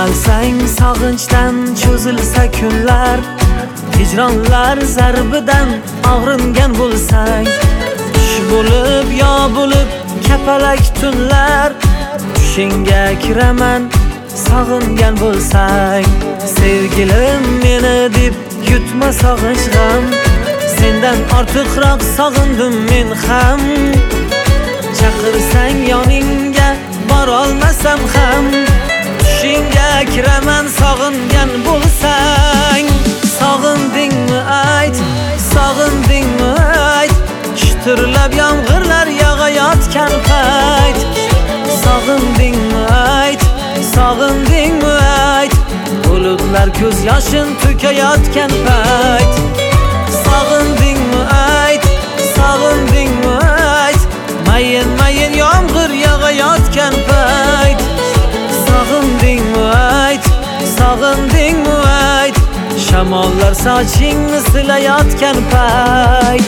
Qiynalsang sog'inchdan cho'zilsa kunlar, hijronlar zarbidan og'ringan bo'lsang, tush bo'lib yo bo'lib kapalak tunlar, tushingga kiraman sog'ingan bo'lsang. Sevgilim meni deb yutma sog'inch g'am, sendan ortiqroq sog'indim men ham. Chaqirsang yoningga borolmasam ham, tushingga kiraman sog'ingan bo'lsang. Sog'indingmi ayt, sog'indingmi ayt, shitirlab yomg'irlar yog'ayotgan payt. Sog'indingmi ayt, sog'indingmi ayt, bulutlar ko'z yoshin to'kayotgan payt. Sog'indingmi ayt, sog'indingmi ayt, mayin mayin yomg'ir yog'ayotgan payt. Sog'indingmi ayt, sog'indingmi ayt, shamollar sochingni silayotgan payt.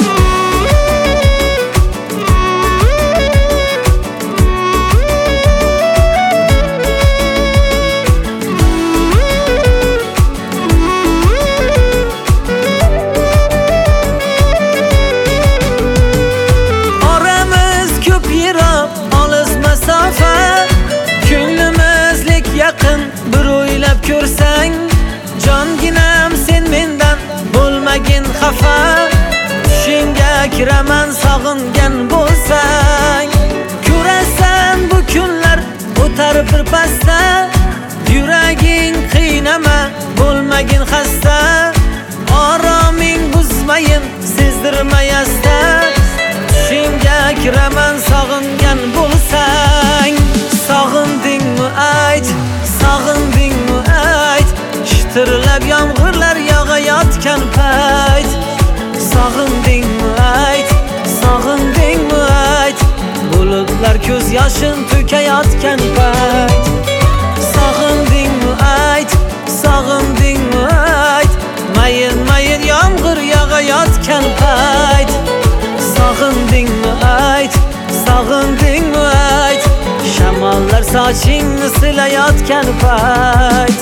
Ko'nglimizlik yaqin bir o'ylab ko'rsang, jonginam sen mendan bo'lmagin xafa. Tushingga kiraman sog'ingan bo'lsang, ko'rasan bu kunlar o'tar bir pasda. Yuraging qiynama, bo'lmagin xasta, oroming buzmayin, sezdirmayasta. Tushingga kiraman sog'ingan bo'lsang. Sog'indingmi ayt, sog'indingmi ayt, shitirlab yomg'irlar yog'ayotgan payt. Sog'indingmi ayt, sog'indingmi ayt, bulutlar ko'z yoshin to'kayotgan payt. Sog'indingmi ayt, sog'indingmi ayt, mayin mayin yomg'ir yog'ayotgan payt. Sog'indingmi ayt, sog'indingmi ayt, shamollar sochingni silayotgan payt.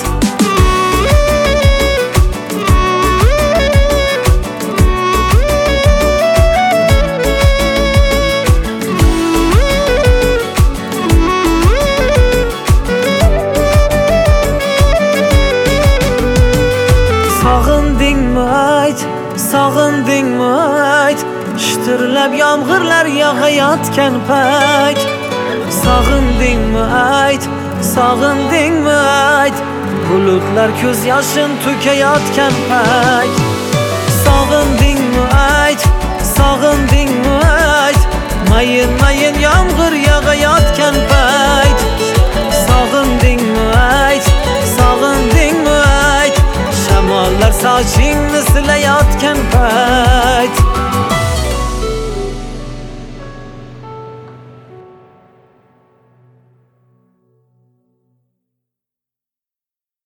Sog'indingmi ayt, sog'indingmi ayt, shitirlab yomg'irlar yog'ayotgan payt. Sog'indingmi ayt, sog'indingmi ayt, bulutlar ko'z yoshin to'kayotgan payt. Sog'indingmi ayt, sog'indingmi ayt, mayin mayin yomg'ir yog'ayotgan payt. Sog'indingmi ayt, sog'indingmi ayt, shamollar sochingni silayotgan payt.